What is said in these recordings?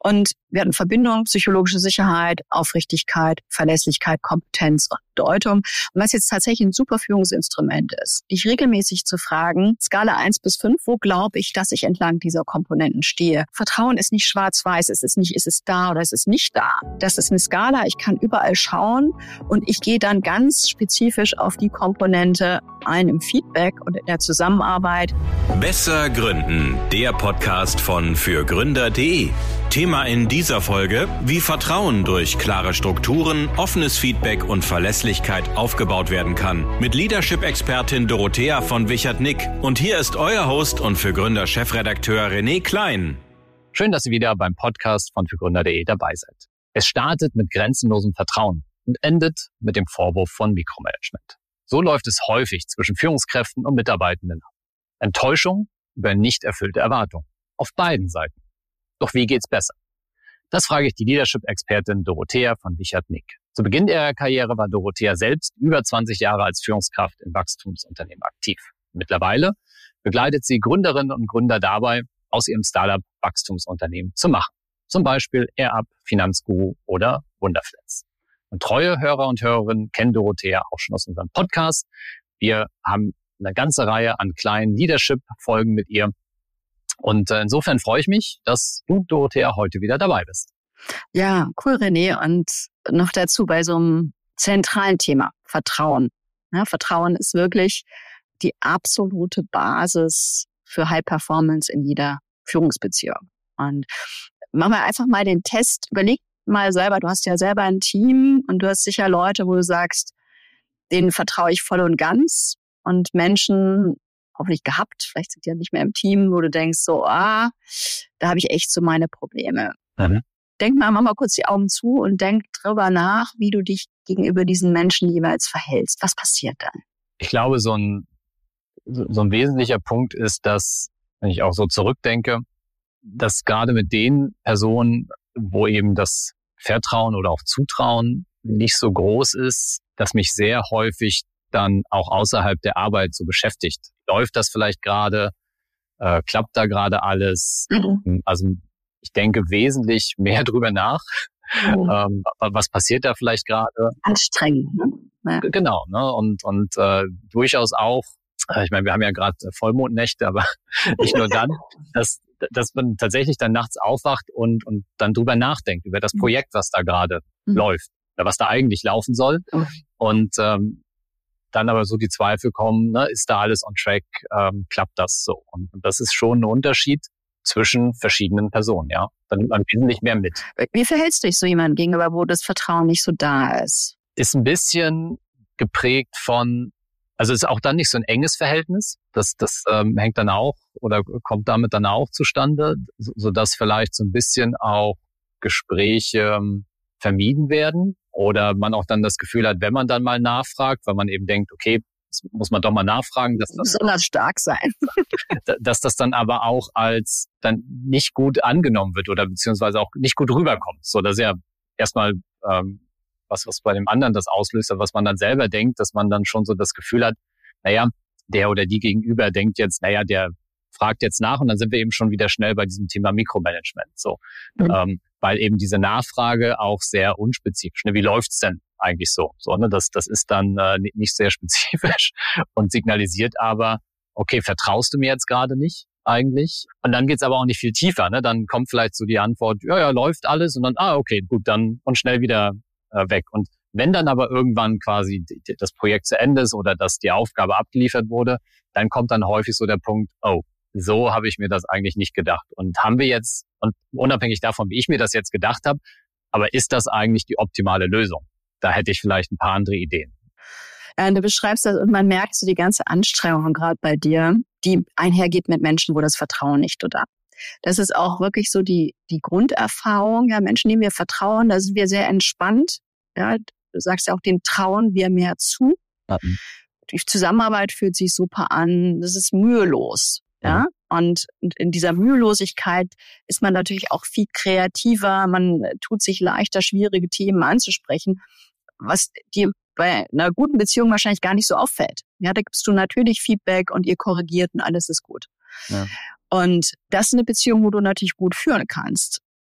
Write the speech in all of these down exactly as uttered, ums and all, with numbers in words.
Und wir hatten Verbindung, psychologische Sicherheit, Aufrichtigkeit, Verlässlichkeit, Kompetenz und Bedeutung. Und was jetzt tatsächlich ein super Führungsinstrument ist, dich regelmäßig zu fragen, Skala eins bis fünf, wo glaube ich, dass ich entlang dieser Komponenten stehe? Vertrauen ist nicht schwarz-weiß, es ist nicht, ist es da oder es ist nicht da. Das ist eine Skala, ich kann überall schauen und ich gehe dann ganz spezifisch auf die Komponente ein im Feedback und in der Zusammenarbeit. Besser gründen, der Podcast von fürgründer punkt de. Thema in dieser Folge: Wie Vertrauen durch klare Strukturen, offenes Feedback und Verlässlichkeit aufgebaut werden kann. Mit Leadership-Expertin Dorothea von Wichert-Nick. Und hier ist euer Host und fürgründer-Chefredakteur René Klein. Schön, dass ihr wieder beim Podcast von fürgründer punkt de dabei seid. Es startet mit grenzenlosem Vertrauen und endet mit dem Vorwurf von Mikromanagement. So läuft es häufig zwischen Führungskräften und Mitarbeitenden. Enttäuschung über nicht erfüllte Erwartungen. Auf beiden Seiten. Doch wie geht's besser? Das frage ich die Leadership-Expertin Dorothea von Wichert-Nick. Zu Beginn ihrer Karriere war Dorothea selbst über zwanzig Jahre als Führungskraft in Wachstumsunternehmen aktiv. Mittlerweile begleitet sie Gründerinnen und Gründer dabei, aus ihrem Startup Wachstumsunternehmen zu machen. Zum Beispiel AirUp, Finanzguru oder Wunderflats. Und treue Hörer und Hörerinnen kennen Dorothea auch schon aus unserem Podcast. Wir haben eine ganze Reihe an kleinen Leadership-Folgen mit ihr. Und insofern freue ich mich, dass du, Dorothea, heute wieder dabei bist. Ja, cool, René. Und noch dazu bei so einem zentralen Thema, Vertrauen. Ja, Vertrauen ist wirklich die absolute Basis für High Performance in jeder Führungsbeziehung. Und machen wir einfach mal den Test. Überleg mal selber, du hast ja selber ein Team und du hast sicher Leute, wo du sagst, denen vertraue ich voll und ganz. Und Menschen, hoffentlich gehabt, vielleicht sind die ja nicht mehr im Team, wo du denkst so, ah, da habe ich echt so meine Probleme. Mhm. Denk mal, mach mal kurz die Augen zu und denk drüber nach, wie du dich gegenüber diesen Menschen jeweils verhältst. Was passiert dann? Ich glaube, so ein, so ein wesentlicher Punkt ist, dass, wenn ich auch so zurückdenke, dass gerade mit den Personen, wo eben das Vertrauen oder auch Zutrauen nicht so groß ist, dass mich sehr häufig dann auch außerhalb der Arbeit so beschäftigt. Läuft das vielleicht gerade? Äh, klappt da gerade alles? Mhm. Also ich denke wesentlich mehr drüber nach. Mhm. Ähm, was passiert da vielleicht gerade? Anstrengend, ne? Ja. Genau, ne? Und und äh, durchaus auch, äh, ich meine, wir haben ja gerade Vollmondnächte, aber nicht nur dann, dass dass man tatsächlich dann nachts aufwacht und und dann drüber nachdenkt, über das Projekt, was da gerade mhm. läuft, oder was da eigentlich laufen soll. Mhm. Und ähm, dann aber so die Zweifel kommen, ne, ist da alles on track, ähm, klappt das so? Und, und das ist schon ein Unterschied zwischen verschiedenen Personen, ja. Dann nimmt man wesentlich mehr mit. Wie verhältst du dich so jemandem gegenüber, wo das Vertrauen nicht so da ist? Ist ein bisschen geprägt von, also ist auch dann nicht so ein enges Verhältnis. Das, das ähm, hängt dann auch oder kommt damit dann auch zustande, sodass vielleicht so ein bisschen auch Gespräche ähm, vermieden werden. Oder man auch dann das Gefühl hat, wenn man dann mal nachfragt, weil man eben denkt, okay, das muss man doch mal nachfragen. Dass das besonders stark sein. Dass das dann aber auch als dann nicht gut angenommen wird oder beziehungsweise auch nicht gut rüberkommt. So, das ist ja erstmal ähm, was, was bei dem anderen das auslöst, was man dann selber denkt, dass man dann schon so das Gefühl hat, naja, der oder die Gegenüber denkt jetzt, naja, der fragt jetzt nach und dann sind wir eben schon wieder schnell bei diesem Thema Mikromanagement. So, mhm. ähm, weil eben diese Nachfrage auch sehr unspezifisch, ne, wie läuft's denn eigentlich so? So, ne, das, das ist dann äh, nicht sehr spezifisch und signalisiert aber, okay, vertraust du mir jetzt gerade nicht eigentlich? Und dann geht's aber auch nicht viel tiefer, ne? Dann kommt vielleicht so die Antwort, ja, ja, läuft alles und dann, ah, okay, gut, dann und schnell wieder äh, weg. Und wenn dann aber irgendwann quasi die, das Projekt zu Ende ist oder dass die Aufgabe abgeliefert wurde, dann kommt dann häufig so der Punkt, oh, so habe ich mir das eigentlich nicht gedacht. Und haben wir jetzt, und unabhängig davon, wie ich mir das jetzt gedacht habe, aber ist das eigentlich die optimale Lösung? Da hätte ich vielleicht ein paar andere Ideen. Ja, du beschreibst das und man merkt so die ganze Anstrengung gerade bei dir, die einhergeht mit Menschen, wo das Vertrauen nicht so da ist. Das ist auch wirklich so die, die Grunderfahrung. Ja, Menschen, denen wir vertrauen, da sind wir sehr entspannt. Ja, du sagst ja auch, denen trauen wir mehr zu. Mhm. Die Zusammenarbeit fühlt sich super an. Das ist mühelos. Ja, und in dieser Mühelosigkeit ist man natürlich auch viel kreativer. Man tut sich leichter, schwierige Themen anzusprechen, was dir bei einer guten Beziehung wahrscheinlich gar nicht so auffällt. Ja, da gibst du natürlich Feedback und ihr korrigiert und alles ist gut. Ja. Und das ist eine Beziehung, wo du natürlich gut führen kannst.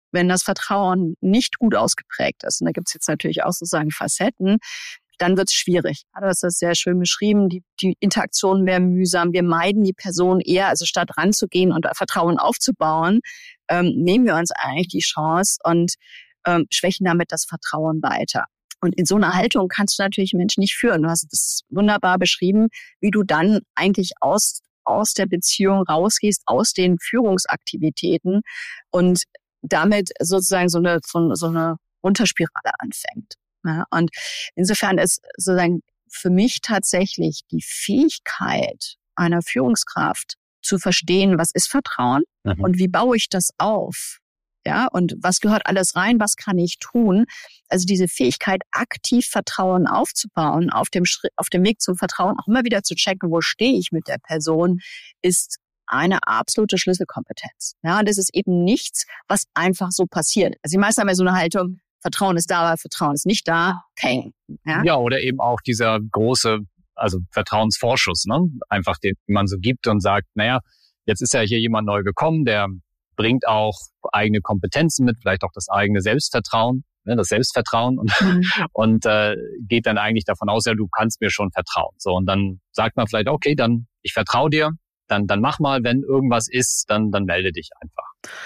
wenn das Vertrauen nicht gut ausgeprägt ist, und da gibt es jetzt natürlich auch sozusagen Facetten, dann wird es schwierig. Du hast das sehr schön beschrieben, die, die Interaktionen werden mühsam, wir meiden die Person eher, also statt ranzugehen und Vertrauen aufzubauen, ähm, nehmen wir uns eigentlich die Chance und ähm, schwächen damit das Vertrauen weiter. Und in so einer Haltung kannst du natürlich Menschen nicht führen. Du hast es wunderbar beschrieben, wie du dann eigentlich aus, aus der Beziehung rausgehst, aus den Führungsaktivitäten und damit sozusagen so eine, so, so eine Runterspirale anfängt. Ja, und insofern ist sozusagen für mich tatsächlich die Fähigkeit einer Führungskraft zu verstehen, was ist Vertrauen mhm. und wie baue ich das auf? Ja, und was gehört alles rein? Was kann ich tun? Also diese Fähigkeit, aktiv Vertrauen aufzubauen, auf dem Schritt, auf dem Weg zum Vertrauen auch immer wieder zu checken, wo stehe ich mit der Person, ist eine absolute Schlüsselkompetenz. Ja, und das ist eben nichts, was einfach so passiert. Also die meisten haben ja so eine Haltung, Vertrauen ist da, aber Vertrauen ist nicht da. Okay. Ja, ja, oder eben auch dieser große, also Vertrauensvorschuss, ne? Einfach den man so gibt und sagt, naja, jetzt ist ja hier jemand neu gekommen, der bringt auch eigene Kompetenzen mit, vielleicht auch das eigene Selbstvertrauen, ne, das Selbstvertrauen und, mhm. und äh, geht dann eigentlich davon aus, ja, du kannst mir schon vertrauen. So, und dann sagt man vielleicht, okay, dann ich vertraue dir, dann dann mach mal, wenn irgendwas ist, dann dann melde dich einfach.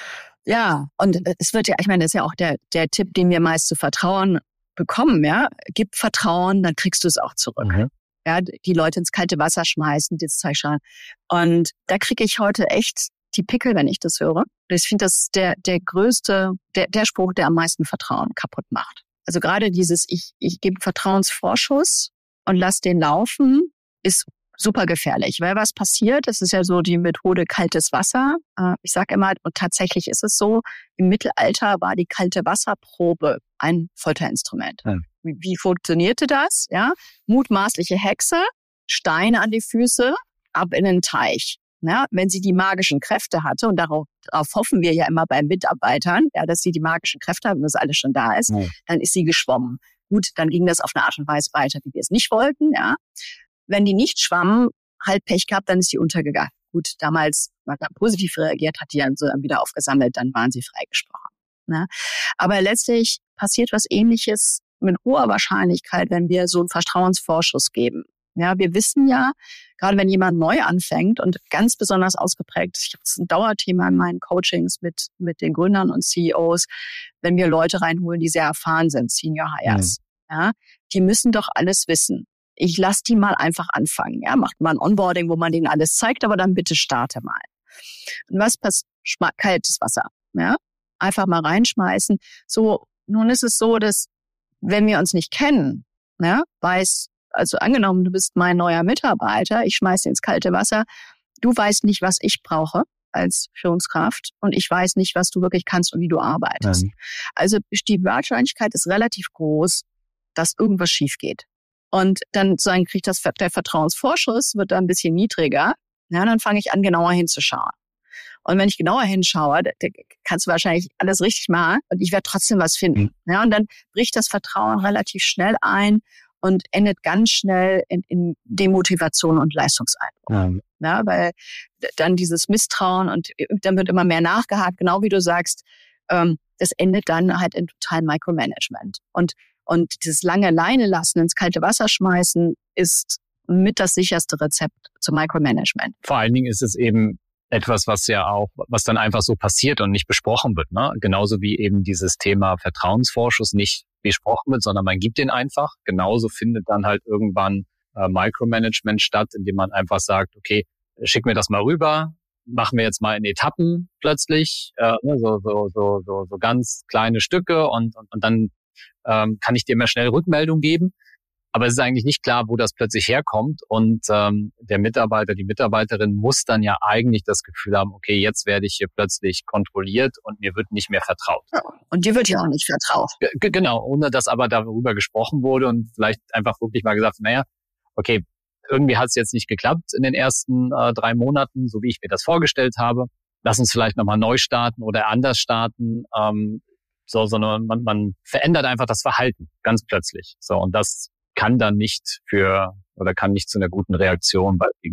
Ja, und es wird ja, ich meine, das ist ja auch der der Tipp, den wir meist zu Vertrauen bekommen, ja. Gib Vertrauen, dann kriegst du es auch zurück. Mhm. Ja, die Leute ins kalte Wasser schmeißen, das Zeug schon. Und da kriege ich heute echt die Pickel, wenn ich das höre. Ich finde, das ist der der größte, der der Spruch, der am meisten Vertrauen kaputt macht. Also gerade dieses, ich ich gebe Vertrauensvorschuss und lass den laufen, ist super gefährlich. Weil was passiert, das ist ja so die Methode kaltes Wasser. Ich sage immer, und tatsächlich ist es so, im Mittelalter war die kalte Wasserprobe ein Folterinstrument. Ja. Wie, wie funktionierte das? Ja, mutmaßliche Hexe, Steine an die Füße, ab in den Teich. Ja, wenn sie die magischen Kräfte hatte, und darauf, darauf hoffen wir ja immer bei Mitarbeitern, ja, dass sie die magischen Kräfte haben und das alles schon da ist, ja. Dann ist sie geschwommen. Gut, dann ging das auf eine Art und Weise weiter, wie wir es nicht wollten. Ja, wenn die nicht schwammen, halt Pech gehabt, dann ist sie untergegangen. Gut, damals war man positiv reagiert, hat die dann so wieder aufgesammelt, dann waren sie freigesprochen. Ja, aber letztlich passiert was Ähnliches mit hoher Wahrscheinlichkeit, wenn wir so einen Vertrauensvorschuss geben. Ja, wir wissen ja, gerade wenn jemand neu anfängt und ganz besonders ausgeprägt, ich habe es ein Dauerthema in meinen Coachings mit mit den Gründern und C E Os, wenn wir Leute reinholen, die sehr erfahren sind, Senior Hires, mhm. ja, die müssen doch alles wissen. Ich lasse die mal einfach anfangen, ja, macht mal ein Onboarding, wo man denen alles zeigt, aber dann bitte starte mal. Und was passiert? Kaltes Wasser, ja, einfach mal reinschmeißen. So, nun ist es so, dass wenn wir uns nicht kennen, ja, weiß Also angenommen, du bist mein neuer Mitarbeiter, ich schmeiße ins kalte Wasser, du weißt nicht, was ich brauche als Führungskraft und ich weiß nicht, was du wirklich kannst und wie du arbeitest. Nein. Also die Wahrscheinlichkeit ist relativ groß, dass irgendwas schief geht. Und dann sagen, kriegt das der Vertrauensvorschuss, wird da ein bisschen niedriger. Ja, dann fange ich an, genauer hinzuschauen. Und wenn ich genauer hinschaue, da kannst du wahrscheinlich alles richtig machen und ich werde trotzdem was finden. Ja, und dann bricht das Vertrauen relativ schnell ein und endet ganz schnell in, in Demotivation und Leistungseinbruch. Ja. Ja, weil dann dieses Misstrauen und dann wird immer mehr nachgehakt, genau wie du sagst, ähm, das endet dann halt in totalem Micromanagement. Und, und dieses lange Leine lassen, ins kalte Wasser schmeißen, ist mit das sicherste Rezept zum Micromanagement. Vor allen Dingen ist es eben etwas, was ja auch, was dann einfach so passiert und nicht besprochen wird, ne? Genauso wie eben dieses Thema Vertrauensvorschuss nicht besprochen wird, sondern man gibt den einfach. Genauso findet dann halt irgendwann äh, Micromanagement statt, indem man einfach sagt, okay, schick mir das mal rüber, machen wir jetzt mal in Etappen plötzlich, äh, so, so, so, so, so ganz kleine Stücke und, und, und dann ähm, kann ich dir mal schnell Rückmeldung geben. Aber es ist eigentlich nicht klar, wo das plötzlich herkommt. Und ähm, der Mitarbeiter, die Mitarbeiterin muss dann ja eigentlich das Gefühl haben, okay, jetzt werde ich hier plötzlich kontrolliert und mir wird nicht mehr vertraut. Ja, und dir wird ja auch nicht vertraut. G- genau, ohne dass aber darüber gesprochen wurde und vielleicht einfach wirklich mal gesagt, naja, okay, irgendwie hat es jetzt nicht geklappt in den ersten äh, drei Monaten, so wie ich mir das vorgestellt habe. Lass uns vielleicht nochmal neu starten oder anders starten. Ähm, so, sondern man, man verändert einfach das Verhalten ganz plötzlich. So, und das kann dann nicht für oder kann nicht zu einer guten Reaktion bei gegenüber.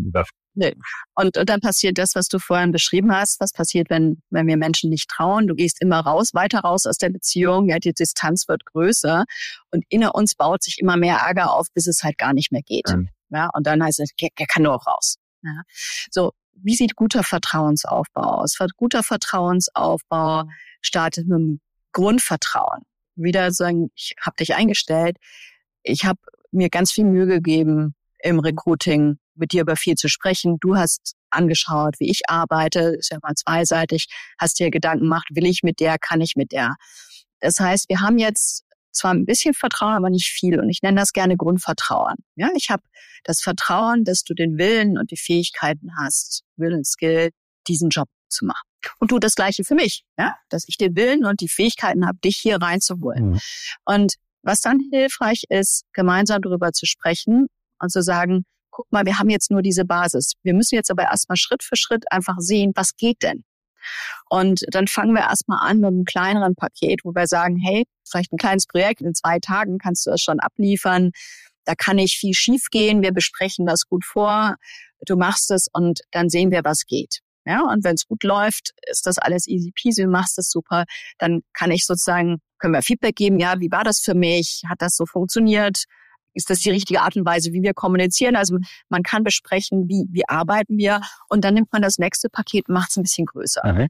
Nee. Und, und dann passiert das, was du vorhin beschrieben hast. Was passiert, wenn, wenn wir Menschen nicht trauen? Du gehst immer raus, weiter raus aus der Beziehung. Ja, die Distanz wird größer. Und in uns baut sich immer mehr Ärger auf, bis es halt gar nicht mehr geht. Mhm. Ja, und dann heißt es, er kann nur raus. Ja. So, wie sieht guter Vertrauensaufbau aus? Guter Vertrauensaufbau startet mit einem Grundvertrauen. Wieder sagen, ich habe dich eingestellt. Ich habe mir ganz viel Mühe gegeben im Recruiting, mit dir über viel zu sprechen. Du hast angeschaut, wie ich arbeite, ist ja mal zweiseitig, hast dir Gedanken gemacht, will ich mit der, kann ich mit der. Das heißt, wir haben jetzt zwar ein bisschen Vertrauen, aber nicht viel. Und ich nenne das gerne Grundvertrauen. Ja, ich habe das Vertrauen, dass du den Willen und die Fähigkeiten hast, Willen, Skill, diesen Job zu machen. Und du das Gleiche für mich, ja, dass ich den Willen und die Fähigkeiten habe, dich hier reinzuholen. Mhm. Und was dann hilfreich ist, gemeinsam darüber zu sprechen und zu sagen, guck mal, wir haben jetzt nur diese Basis. Wir müssen jetzt aber erstmal Schritt für Schritt einfach sehen, was geht denn? Und dann fangen wir erstmal an mit einem kleineren Paket, wo wir sagen, hey, vielleicht ein kleines Projekt, in zwei Tagen kannst du das schon abliefern. Da kann nicht viel schief gehen. Wir besprechen das gut vor. Du machst es und dann sehen wir, was geht. Ja, und wenn es gut läuft, ist das alles easy peasy, du machst das super. Dann kann ich sozusagen, können wir Feedback geben, ja, wie war das für mich? Hat das so funktioniert? Ist das die richtige Art und Weise, wie wir kommunizieren? Also man kann besprechen, wie, wie arbeiten wir, und dann nimmt man das nächste Paket und macht es ein bisschen größer. Okay.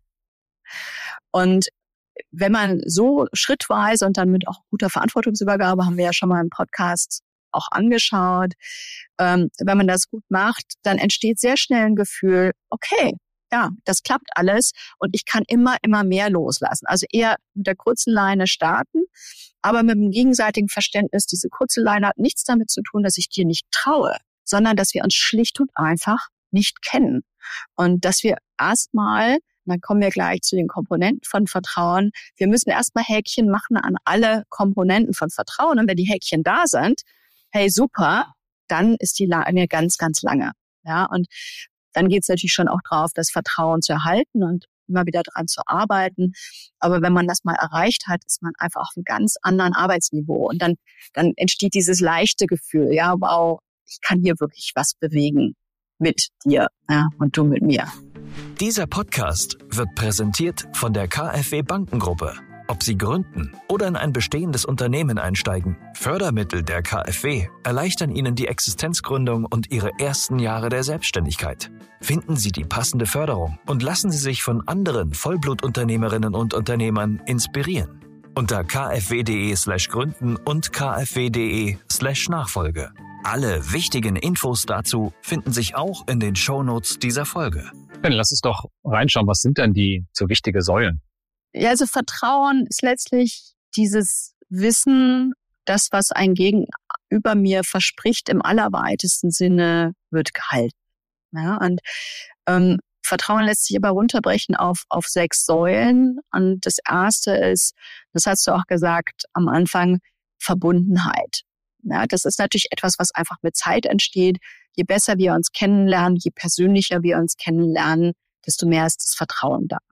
Und wenn man so schrittweise und dann mit auch guter Verantwortungsübergabe, haben wir ja schon mal im Podcast auch angeschaut, ähm, wenn man das gut macht, dann entsteht sehr schnell ein Gefühl, okay, ja, das klappt alles und ich kann immer, immer mehr loslassen. Also eher mit der kurzen Leine starten, aber mit dem gegenseitigen Verständnis, diese kurze Leine hat nichts damit zu tun, dass ich dir nicht traue, sondern dass wir uns schlicht und einfach nicht kennen. Und dass wir erstmal, dann kommen wir gleich zu den Komponenten von Vertrauen, wir müssen erstmal Häkchen machen an alle Komponenten von Vertrauen. Und wenn die Häkchen da sind, hey, super, dann ist die Leine ganz, ganz lange. Ja, und dann geht es natürlich schon auch drauf, das Vertrauen zu erhalten und immer wieder dran zu arbeiten. Aber wenn man das mal erreicht hat, ist man einfach auf einem ganz anderen Arbeitsniveau. Und dann, dann entsteht dieses leichte Gefühl, ja, wow, ich kann hier wirklich was bewegen mit dir, ja, und du mit mir. Dieser Podcast wird präsentiert von der KfW Bankengruppe. Ob Sie gründen oder in ein bestehendes Unternehmen einsteigen, Fördermittel der KfW erleichtern Ihnen die Existenzgründung und Ihre ersten Jahre der Selbstständigkeit. Finden Sie die passende Förderung und lassen Sie sich von anderen Vollblutunternehmerinnen und Unternehmern inspirieren. Unter kfw.de slash gründen und kfw.de slash Nachfolge. Alle wichtigen Infos dazu finden sich auch in den Shownotes dieser Folge. Dann lass uns doch reinschauen, was sind denn die so wichtige Säulen? Ja, also Vertrauen ist letztlich dieses Wissen, das, was ein Gegenüber mir verspricht, im allerweitesten Sinne wird gehalten. Ja, und ähm, Vertrauen lässt sich aber runterbrechen auf auf sechs Säulen. Und das erste ist, das hast du auch gesagt am Anfang, Verbundenheit. Ja, das ist natürlich etwas, was einfach mit Zeit entsteht. Je besser wir uns kennenlernen, je persönlicher wir uns kennenlernen, desto mehr ist das Vertrauen da.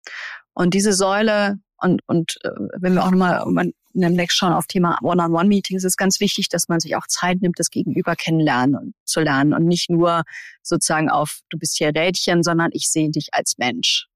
Und diese Säule, und, und äh, wenn wir auch nochmal demnächst schauen auf Thema One-on-One-Meetings, ist ganz wichtig, dass man sich auch Zeit nimmt, das Gegenüber kennenlernen und zu lernen und nicht nur sozusagen auf, du bist hier Rädchen, sondern ich sehe dich als Mensch.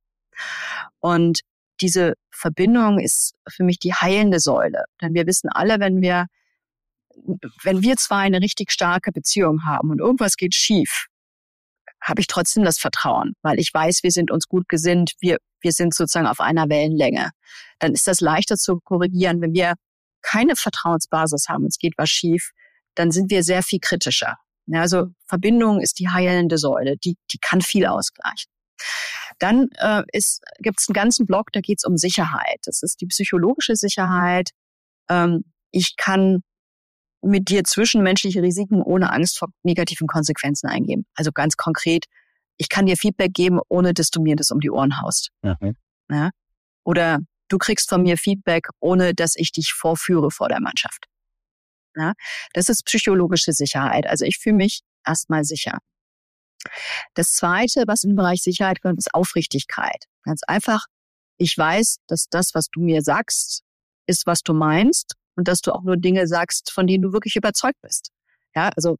Und diese Verbindung ist für mich die heilende Säule. Denn wir wissen alle, wenn wir, wenn wir zwei eine richtig starke Beziehung haben und irgendwas geht schief, habe ich trotzdem das Vertrauen, weil ich weiß, wir sind uns gut gesinnt, wir wir sind sozusagen auf einer Wellenlänge. Dann ist das leichter zu korrigieren. Wenn wir keine Vertrauensbasis haben, es geht was schief, dann sind wir sehr viel kritischer. Ja, also Verbindung ist die heilende Säule, die die kann viel ausgleichen. Dann äh, ist gibt es einen ganzen Block, da geht es um Sicherheit. Das ist die psychologische Sicherheit. Ähm, ich kann mit dir zwischenmenschliche Risiken ohne Angst vor negativen Konsequenzen eingehen. Also ganz konkret, ich kann dir Feedback geben, ohne dass du mir das um die Ohren haust. Mhm. Ja? Oder du kriegst von mir Feedback, ohne dass ich dich vorführe vor der Mannschaft. Ja? Das ist psychologische Sicherheit. Also ich fühle mich erstmal sicher. Das Zweite, was im Bereich Sicherheit kommt, ist Aufrichtigkeit. Ganz einfach, ich weiß, dass das, was du mir sagst, ist, was du meinst. Und dass du auch nur Dinge sagst, von denen du wirklich überzeugt bist. Ja, also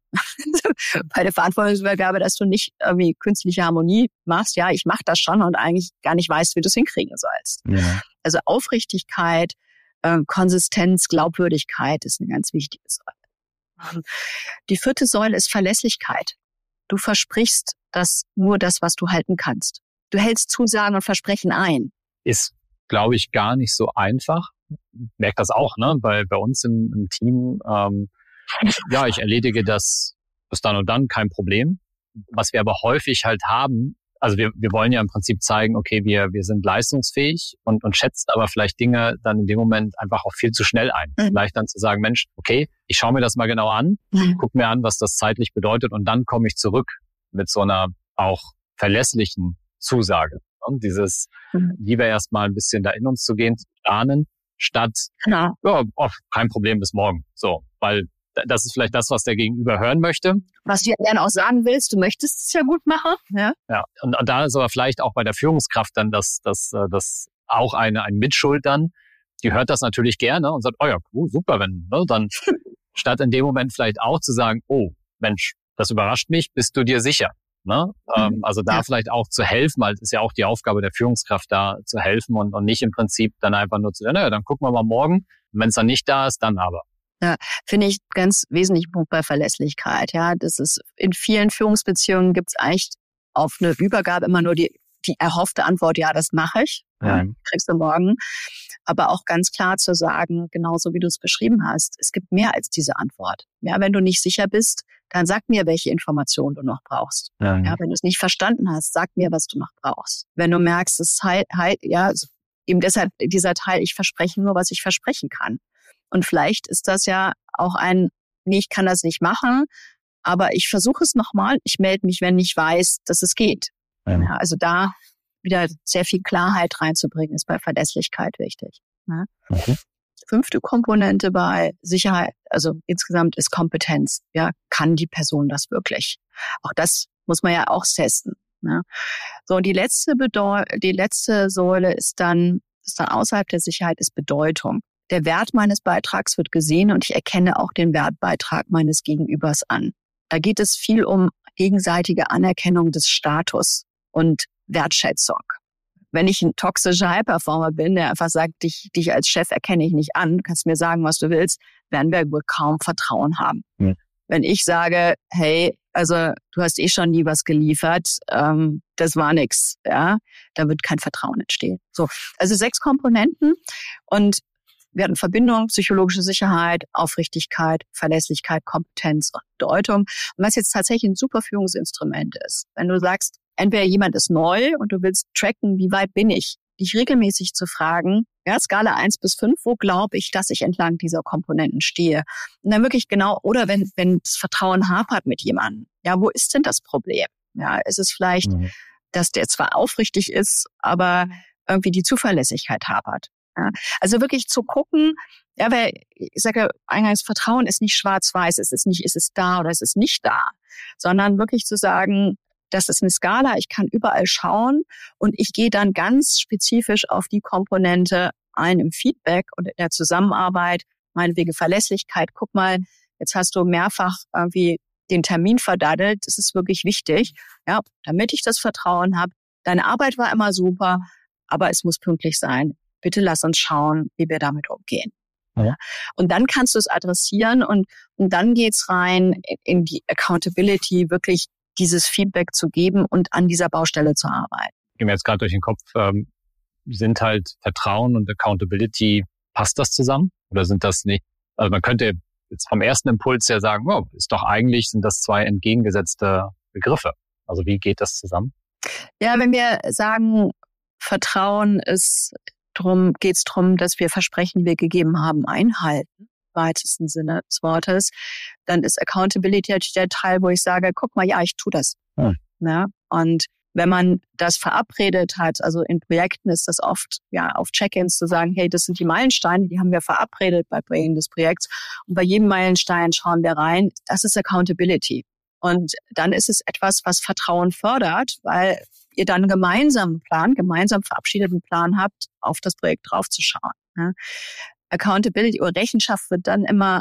bei der Verantwortungsübergabe, dass du nicht irgendwie künstliche Harmonie machst. Ja, ich mache das schon und eigentlich gar nicht weißt, wie du es hinkriegen sollst. Ja. Also Aufrichtigkeit, äh, Konsistenz, Glaubwürdigkeit ist eine ganz wichtige Säule. Die vierte Säule ist Verlässlichkeit. Du versprichst das nur das, was du halten kannst. Du hältst Zusagen und Versprechen ein. Ist, glaube ich, gar nicht so einfach. Ich merke das auch, ne? Bei, bei uns im, im Team. Ähm, ja, ich erledige das bis dann und dann, kein Problem. Was wir aber häufig halt haben, also wir, wir wollen ja im Prinzip zeigen, okay, wir, wir sind leistungsfähig und, und schätzen aber vielleicht Dinge dann in dem Moment einfach auch viel zu schnell ein. Mhm. Vielleicht dann zu sagen, Mensch, okay, ich schaue mir das mal genau an, mhm. guck mir an, was das zeitlich bedeutet und dann komme ich zurück mit so einer auch verlässlichen Zusage. Und dieses mhm. lieber erstmal ein bisschen da in uns zu gehen, zu planen, statt, genau. ja, oh, kein Problem bis morgen. So, weil das ist vielleicht das, was der Gegenüber hören möchte. Was du ja gerne auch sagen willst, du möchtest es ja gut machen. Ja, ja. Und, und da ist aber vielleicht auch bei der Führungskraft dann das, das, das auch eine, ein Mitschuld dann. Die hört das natürlich gerne und sagt, oh ja, cool, super, wenn, ne, dann statt in dem Moment vielleicht auch zu sagen, oh, Mensch, das überrascht mich, bist du dir sicher? Ne? Mhm. Ähm, also da ja. vielleicht auch zu helfen, weil es ist ja auch die Aufgabe der Führungskraft, da zu helfen und, und nicht im Prinzip dann einfach nur zu sagen, naja, dann gucken wir mal morgen. Wenn es dann nicht da ist, dann aber. Ja, finde ich ganz wesentlichen Punkt bei Verlässlichkeit. Ja, das ist in vielen Führungsbeziehungen gibt es eigentlich auf eine Übergabe immer nur die die erhoffte Antwort, ja, das mache ich. Ja. Kriegst du morgen. Aber auch ganz klar zu sagen, genauso wie du es beschrieben hast, es gibt mehr als diese Antwort. Ja, wenn du nicht sicher bist, dann sag mir, welche Informationen du noch brauchst. Ja, ja wenn du es nicht verstanden hast, sag mir, was du noch brauchst. Wenn du merkst, es ist halt, halt, ja, eben deshalb dieser Teil, ich verspreche nur, was ich versprechen kann. Und vielleicht ist das ja auch ein, nee, ich kann das nicht machen, aber ich versuche es nochmal. Ich melde mich, wenn ich weiß, dass es geht. Ja. Ja, also da wieder sehr viel Klarheit reinzubringen, ist bei Verlässlichkeit wichtig. Ja. Okay. Fünfte Komponente bei Sicherheit, also insgesamt ist Kompetenz. Ja, kann die Person das wirklich? Auch das muss man ja auch testen. Ja. So, und die letzte Bedeu- die letzte Säule ist dann, ist dann außerhalb der Sicherheit, ist Bedeutung. Der Wert meines Beitrags wird gesehen und ich erkenne auch den Wertbeitrag meines Gegenübers an. Da geht es viel um gegenseitige Anerkennung des Status und Wertschätzung. Wenn ich ein toxischer High-Performer bin, der einfach sagt, dich, dich als Chef erkenne ich nicht an, du kannst mir sagen, was du willst, werden wir wohl kaum Vertrauen haben. Ja. Wenn ich sage, hey, also du hast eh schon nie was geliefert, ähm, das war nix, ja, da wird kein Vertrauen entstehen. So, also sechs Komponenten und wir hatten Verbindung, psychologische Sicherheit, Aufrichtigkeit, Verlässlichkeit, Kompetenz und Bedeutung. Und was jetzt tatsächlich ein super Führungsinstrument ist, wenn du sagst, entweder jemand ist neu und du willst tracken, wie weit bin ich, dich regelmäßig zu fragen, ja, Skala eins bis fünf, wo glaube ich, dass ich entlang dieser Komponenten stehe? Und dann wirklich genau, oder wenn, wenn das Vertrauen hapert mit jemandem, ja, wo ist denn das Problem? Ja, ist es vielleicht, mhm. dass der zwar aufrichtig ist, aber irgendwie die Zuverlässigkeit hapert? Ja, also wirklich zu gucken, ja, weil ich sage, eingangs Vertrauen ist nicht schwarz-weiß, es ist nicht, ist es da oder es ist nicht da, sondern wirklich zu sagen, das ist eine Skala, ich kann überall schauen und ich gehe dann ganz spezifisch auf die Komponente ein im Feedback und in der Zusammenarbeit, meinetwegen Verlässlichkeit. Guck mal, jetzt hast du mehrfach irgendwie den Termin verdaddelt, das ist wirklich wichtig, ja, damit ich das Vertrauen habe. Deine Arbeit war immer super, aber es muss pünktlich sein. Bitte lass uns schauen, wie wir damit umgehen. Ja. Und dann kannst du es adressieren und, und dann geht's rein in, in die Accountability, wirklich dieses Feedback zu geben und an dieser Baustelle zu arbeiten. Geht mir jetzt gerade durch den Kopf, ähm, sind halt Vertrauen und Accountability, passt das zusammen oder sind das nicht? Also man könnte jetzt vom ersten Impuls her sagen, wow, ist doch eigentlich, sind das zwei entgegengesetzte Begriffe. Also wie geht das zusammen? Ja, wenn wir sagen, Vertrauen ist drum, geht's drum, dass wir Versprechen, die wir gegeben haben, einhalten, im weitesten Sinne des Wortes, dann ist Accountability natürlich der Teil, wo ich sage, guck mal, ja, ich tue das. Hm. Ja, und wenn man das verabredet hat, also in Projekten ist das oft ja auf Check-ins zu sagen, hey, das sind die Meilensteine, die haben wir verabredet bei Beginn des Projekts und bei jedem Meilenstein schauen wir rein, das ist Accountability. Und dann ist es etwas, was Vertrauen fördert, weil ihr dann gemeinsam einen Plan, gemeinsam verabschiedeten Plan habt, auf das Projekt draufzuschauen. Ja. Accountability oder Rechenschaft wird dann immer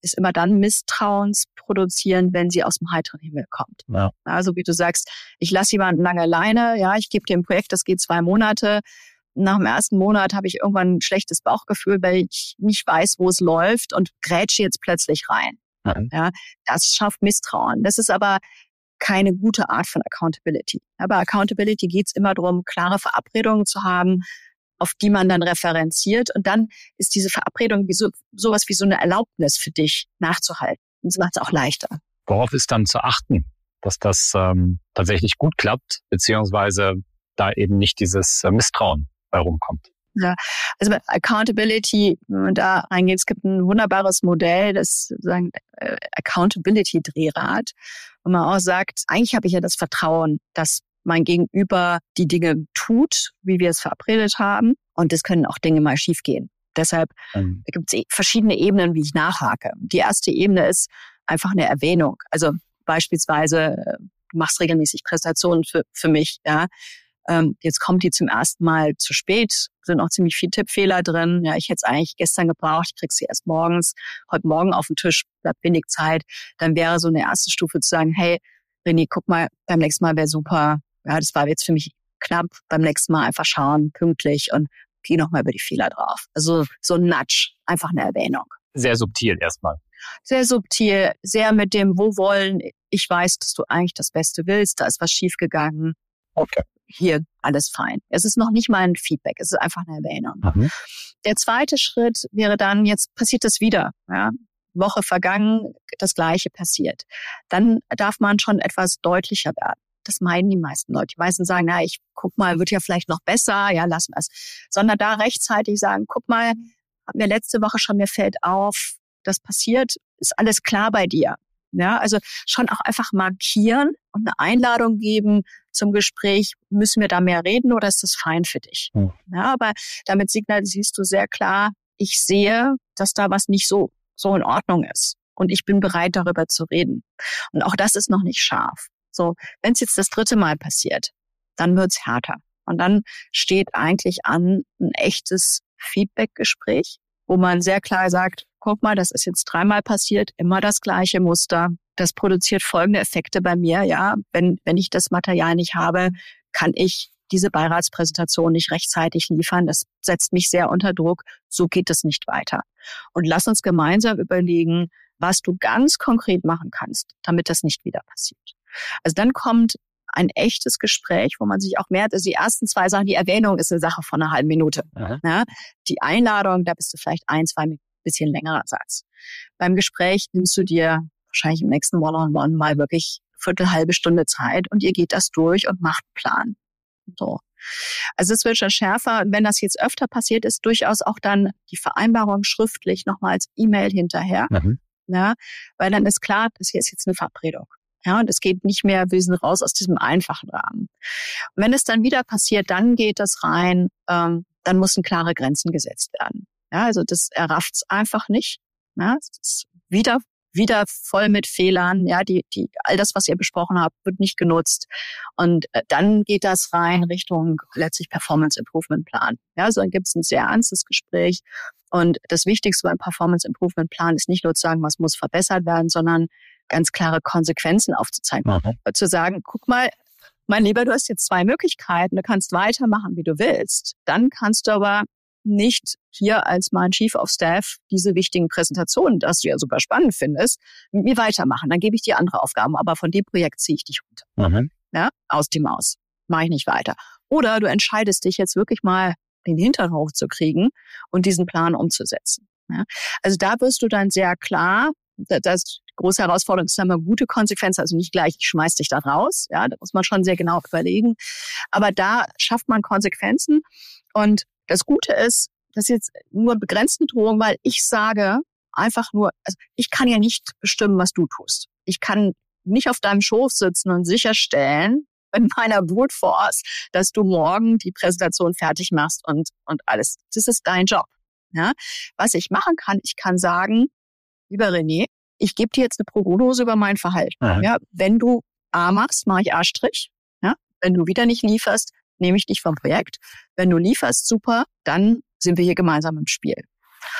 ist immer dann misstrauensproduzierend, wenn sie aus dem heiteren Himmel kommt. Ja. Also wie du sagst, ich lasse jemanden lange alleine, ja, ich gebe dir ein Projekt, das geht zwei Monate. Nach dem ersten Monat habe ich irgendwann ein schlechtes Bauchgefühl, weil ich nicht weiß, wo es läuft und grätsche jetzt plötzlich rein. Mhm. Ja, das schafft Misstrauen. Das ist aber keine gute Art von Accountability. Aber Accountability geht es immer darum, klare Verabredungen zu haben, auf die man dann referenziert. Und dann ist diese Verabredung wie so, sowas wie so eine Erlaubnis für dich nachzuhalten. Und das macht es auch leichter. Worauf ist dann zu achten, dass das ähm, tatsächlich gut klappt, beziehungsweise da eben nicht dieses äh, Misstrauen bei rumkommt? Ja, also bei Accountability, wenn man da reingeht, es gibt ein wunderbares Modell, das sozusagen äh, Accountability-Drehrad, wo man auch sagt, eigentlich habe ich ja das Vertrauen, dass mein Gegenüber die Dinge tut, wie wir es verabredet haben. Und es können auch Dinge mal schiefgehen. Deshalb mhm. gibt es verschiedene Ebenen, wie ich nachhake. Die erste Ebene ist einfach eine Erwähnung. Also beispielsweise, du machst regelmäßig Präsentationen für, für mich, ja. Ähm, jetzt kommt die zum ersten Mal zu spät, sind auch ziemlich viele Tippfehler drin. Ja, ich hätte es eigentlich gestern gebraucht, ich krieg sie erst morgens, heute Morgen auf den Tisch, bleibt wenig Zeit. Dann wäre so eine erste Stufe zu sagen, hey, René, guck mal, beim nächsten Mal wäre super. Ja, das war jetzt für mich knapp. Beim nächsten Mal einfach schauen, pünktlich und geh nochmal über die Fehler drauf. Also so ein Nudge, einfach eine Erwähnung. Sehr subtil erstmal. Sehr subtil, sehr mit dem Wo-Wollen. Ich weiß, dass du eigentlich das Beste willst, da ist was schiefgegangen. Okay. Hier, alles fein. Es ist noch nicht mal ein Feedback, es ist einfach eine Erwähnung. Mhm. Der zweite Schritt wäre dann, jetzt passiert das wieder. Ja? Woche vergangen, das Gleiche passiert. Dann darf man schon etwas deutlicher werden. Das meinen die meisten Leute. Die meisten sagen, na, ich guck mal, wird ja vielleicht noch besser, ja, lassen wir es. Sondern da rechtzeitig sagen, guck mal, haben wir letzte Woche schon, mir fällt auf, das passiert, ist alles klar bei dir. Ja, also schon auch einfach markieren und eine Einladung geben zum Gespräch, müssen wir da mehr reden oder ist das fein für dich? Hm. Ja, aber damit signalisierst du sehr klar, ich sehe, dass da was nicht so, so in Ordnung ist und ich bin bereit, darüber zu reden. Und auch das ist noch nicht scharf. So, wenn es jetzt das dritte Mal passiert, dann wird's härter. Und dann steht eigentlich an ein echtes Feedback-Gespräch, wo man sehr klar sagt, guck mal, das ist jetzt dreimal passiert, immer das gleiche Muster. Das produziert folgende Effekte bei mir, ja. Wenn, wenn ich das Material nicht habe, kann ich diese Beiratspräsentation nicht rechtzeitig liefern. Das setzt mich sehr unter Druck. So geht es nicht weiter. Und lass uns gemeinsam überlegen, was du ganz konkret machen kannst, damit das nicht wieder passiert. Also dann kommt ein echtes Gespräch, wo man sich auch merkt, also die ersten zwei Sachen, die Erwähnung ist eine Sache von einer halben Minute. Ja, die Einladung, da bist du vielleicht ein, zwei Minuten, bisschen längerer Satz. Beim Gespräch nimmst du dir wahrscheinlich im nächsten One-on-One mal wirklich Viertel, halbe Stunde Zeit und ihr geht das durch und macht einen Plan. So. Also es wird schon schärfer. Und wenn das jetzt öfter passiert, ist durchaus auch dann die Vereinbarung schriftlich nochmal als E-Mail hinterher. Mhm. Ja, weil dann ist klar, das hier ist jetzt eine Verabredung. Ja, und es geht nicht mehr, wir sind raus aus diesem einfachen Rahmen. Und wenn es dann wieder passiert, dann geht das rein, ähm, dann müssen klare Grenzen gesetzt werden. Ja, also das errafft's einfach nicht. Ja, es ist wieder, wieder voll mit Fehlern. Ja, die, die, all das, was ihr besprochen habt, wird nicht genutzt. Und äh, dann geht das rein Richtung letztlich Performance Improvement Plan. Ja, so dann gibt's ein sehr ernstes Gespräch. Und das Wichtigste beim Performance Improvement Plan ist nicht nur zu sagen, was muss verbessert werden, sondern ganz klare Konsequenzen aufzuzeigen. Mhm. Zu sagen, guck mal, mein Lieber, du hast jetzt zwei Möglichkeiten. Du kannst weitermachen, wie du willst. Dann kannst du aber nicht hier als mein Chief of Staff diese wichtigen Präsentationen, das du ja super spannend findest, mit mir weitermachen. Dann gebe ich dir andere Aufgaben, aber von dem Projekt ziehe ich dich runter. Mhm. Ja, aus die Maus. Mache ich nicht weiter. Oder du entscheidest dich jetzt wirklich mal, den Hintern hochzukriegen und diesen Plan umzusetzen. Ja, also da wirst du dann sehr klar, das große Herausforderung ist immer gute Konsequenzen, also nicht gleich, ich schmeiß dich da raus. Ja, da muss man schon sehr genau überlegen. Aber da schafft man Konsequenzen. Und das Gute ist, das ist jetzt nur begrenzte Drohung, weil ich sage einfach nur, also ich kann ja nicht bestimmen, was du tust. Ich kann nicht auf deinem Schoß sitzen und sicherstellen, in meiner Brute Force, dass du morgen die Präsentation fertig machst und, und alles. Das ist dein Job. Ja, was ich machen kann, ich kann sagen, lieber René, ich gebe dir jetzt eine Prognose über mein Verhalten. Aha. Ja, wenn du A machst, mache ich A-Strich. Ja, wenn du wieder nicht lieferst, nehme ich dich vom Projekt. Wenn du lieferst, super, dann sind wir hier gemeinsam im Spiel.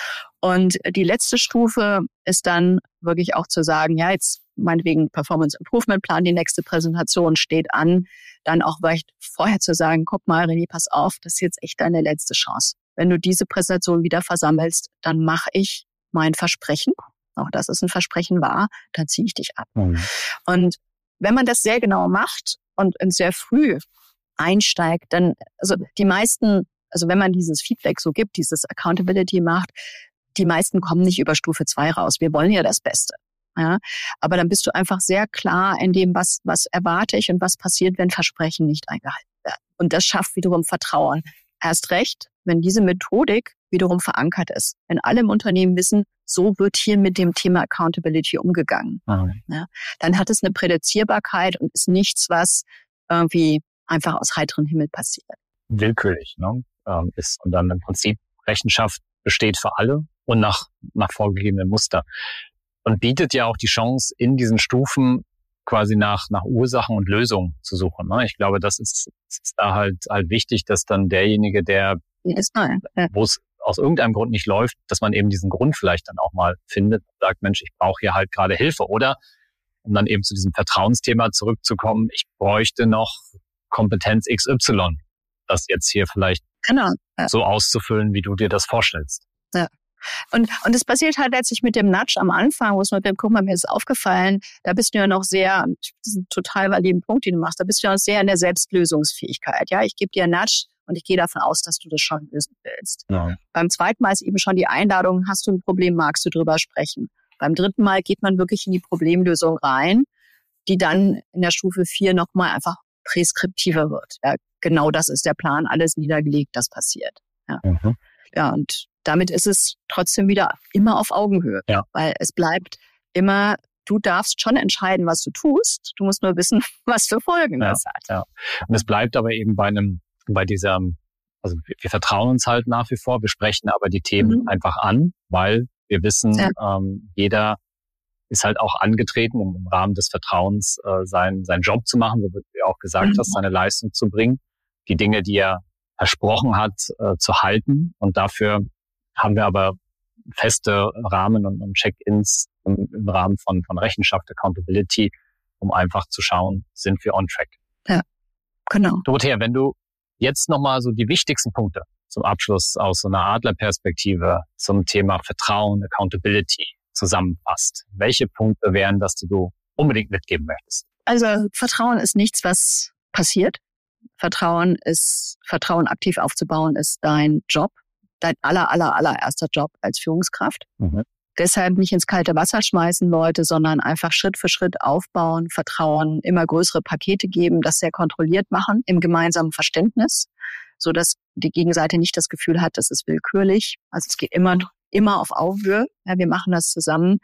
Und die letzte Stufe ist dann wirklich auch zu sagen, ja, jetzt meinetwegen Performance Improvement Plan, die nächste Präsentation steht an, dann auch vielleicht vorher zu sagen, guck mal, René, pass auf, das ist jetzt echt deine letzte Chance. Wenn du diese Präsentation wieder versammelst, dann mache ich mein Versprechen, auch das ist ein Versprechen wahr, dann ziehe ich dich ab. Mhm. Und wenn man das sehr genau macht und sehr früh einsteigt, dann, also die meisten, also wenn man dieses Feedback so gibt, dieses Accountability macht, die meisten kommen nicht über Stufe zwei raus. Wir wollen ja das Beste. Ja, aber dann bist du einfach sehr klar in dem, was, was erwarte ich und was passiert, wenn Versprechen nicht eingehalten werden. Und das schafft wiederum Vertrauen. Erst recht, wenn diese Methodik wiederum verankert ist. Wenn alle im Unternehmen wissen, so wird hier mit dem Thema Accountability umgegangen. Mhm. Ja, dann hat es eine Prädizierbarkeit und ist nichts, was irgendwie einfach aus heiterem Himmel passiert. Willkürlich, ne? Ähm, ist und dann im Prinzip Rechenschaft besteht für alle und nach, nach vorgegebenen Muster. Und bietet ja auch die Chance, in diesen Stufen quasi nach, nach Ursachen und Lösungen zu suchen. Ne? Ich glaube, das ist, ist da halt, halt wichtig, dass dann derjenige, der, ja, wo es aus irgendeinem Grund nicht läuft, dass man eben diesen Grund vielleicht dann auch mal findet und sagt, Mensch, ich brauche hier halt gerade Hilfe. Oder, um dann eben zu diesem Vertrauensthema zurückzukommen, ich bräuchte noch Kompetenz X Y, das jetzt hier vielleicht genau, ja. so auszufüllen, wie du dir das vorstellst. Ja. Und, und es passiert halt letztlich mit dem Nudge am Anfang, wo es mit dem, guck mal, mir ist aufgefallen, da bist du ja noch sehr, das ist ein total validen Punkt, den du machst, da bist du ja noch sehr in der Selbstlösungsfähigkeit. Ja, ich gebe dir einen Nudge und ich gehe davon aus, dass du das schon lösen willst. Ja. Beim zweiten Mal ist eben schon die Einladung, hast du ein Problem, magst du drüber sprechen. Beim dritten Mal geht man wirklich in die Problemlösung rein, die dann in der Stufe vier nochmal einfach präskriptiver wird. Ja, genau das ist der Plan, alles niedergelegt, das passiert. Ja, mhm. ja und damit ist es trotzdem wieder immer auf Augenhöhe, ja. Weil es bleibt immer, du darfst schon entscheiden, was du tust. Du musst nur wissen, was für Folgen ja, das hat. Ja. Und es bleibt aber eben bei einem, bei dieser, also wir, wir vertrauen uns halt nach wie vor, wir sprechen aber die Themen mhm. einfach an, weil wir wissen, ja. ähm, jeder ist halt auch angetreten, im, im Rahmen des Vertrauens äh, sein, seinen Job zu machen, so wie du auch gesagt mhm. hast, seine Leistung zu bringen, die Dinge, die er versprochen hat, äh, zu halten. Und dafür haben wir aber feste Rahmen und, und Check-ins im, im Rahmen von, von Rechenschaft, Accountability, um einfach zu schauen, sind wir on track. Ja, genau. Dorothea, wenn du jetzt nochmal so die wichtigsten Punkte zum Abschluss aus so einer Adlerperspektive zum Thema Vertrauen, Accountability zusammenfasst, welche Punkte wären das, die du unbedingt mitgeben möchtest? Also Vertrauen ist nichts, was passiert. Vertrauen ist, Vertrauen aktiv aufzubauen, ist dein Job. Dein aller, aller, allererster Job als Führungskraft. Mhm. Deshalb nicht ins kalte Wasser schmeißen, Leute, sondern einfach Schritt für Schritt aufbauen, Vertrauen, immer größere Pakete geben, das sehr kontrolliert machen im gemeinsamen Verständnis, so dass die Gegenseite nicht das Gefühl hat, das ist willkürlich. Also es geht immer, immer auf Augenhöhe. Ja, wir machen das zusammen.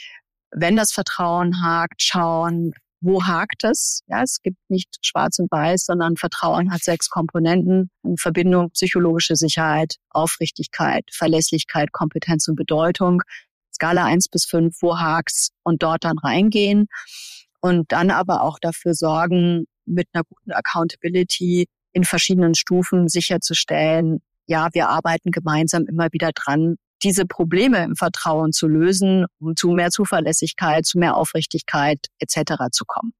Wenn das Vertrauen hakt, schauen, wo hakt es? Ja, es gibt nicht schwarz und weiß, sondern Vertrauen hat sechs Komponenten. Eine Verbindung, psychologische Sicherheit, Aufrichtigkeit, Verlässlichkeit, Kompetenz und Bedeutung. Skala eins bis fünf, wo hakt's? Und dort dann reingehen. Und dann aber auch dafür sorgen, mit einer guten Accountability in verschiedenen Stufen sicherzustellen, ja, wir arbeiten gemeinsam immer wieder dran, diese Probleme im Vertrauen zu lösen, um zu mehr Zuverlässigkeit, zu mehr Aufrichtigkeit et cetera zu kommen.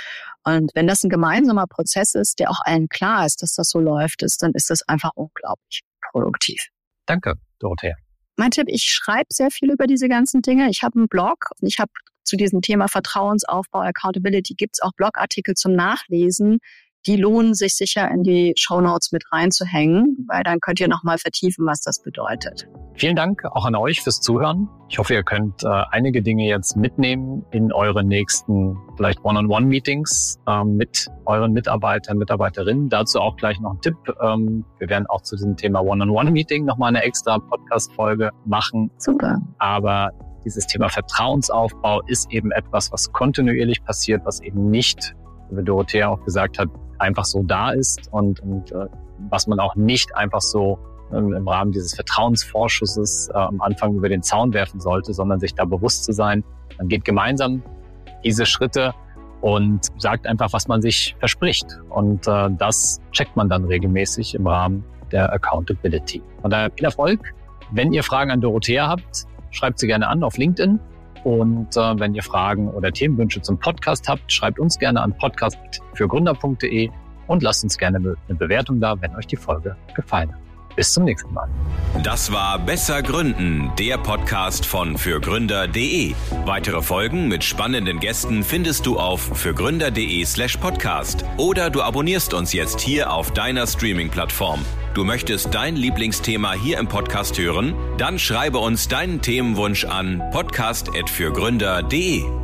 Und wenn das ein gemeinsamer Prozess ist, der auch allen klar ist, dass das so läuft, ist, dann ist das einfach unglaublich produktiv. Danke, Dorothea. Mein Tipp, ich schreibe sehr viel über diese ganzen Dinge. Ich habe einen Blog. Ich habe zu diesem Thema Vertrauensaufbau, Accountability, gibt's auch Blogartikel zum Nachlesen. Die lohnen sich sicher in die Shownotes mit reinzuhängen, weil dann könnt ihr nochmal vertiefen, was das bedeutet. Vielen Dank auch an euch fürs Zuhören. Ich hoffe, ihr könnt äh, einige Dinge jetzt mitnehmen in eure nächsten vielleicht One-on-One-Meetings äh, mit euren Mitarbeitern, Mitarbeiterinnen. Dazu auch gleich noch ein Tipp. Ähm, wir werden auch zu diesem Thema One-on-One-Meeting nochmal eine extra Podcast-Folge machen. Super. Aber dieses Thema Vertrauensaufbau ist eben etwas, was kontinuierlich passiert, was eben nicht, wie Dorothea auch gesagt hat, einfach so da ist und, und äh, was man auch nicht einfach so ähm, im Rahmen dieses Vertrauensvorschusses äh, am Anfang über den Zaun werfen sollte, sondern sich da bewusst zu sein. Man geht gemeinsam diese Schritte und sagt einfach, was man sich verspricht. Und äh, das checkt man dann regelmäßig im Rahmen der Accountability. Von daher viel Erfolg Wenn ihr Fragen an Dorothea habt, schreibt sie gerne an auf LinkedIn. Und äh, wenn ihr Fragen oder Themenwünsche zum Podcast habt, schreibt uns gerne an podcast für gründer punkt de und lasst uns gerne eine Bewertung da, wenn euch die Folge gefallen hat. Bis zum nächsten Mal. Das war Besser Gründen, der Podcast von fürgründer punkt de. Weitere Folgen mit spannenden Gästen findest du auf fürgründer.de slash podcast oder du abonnierst uns jetzt hier auf deiner Streaming-Plattform. Du möchtest dein Lieblingsthema hier im Podcast hören? Dann schreibe uns deinen Themenwunsch an podcast at fürgründer punkt de.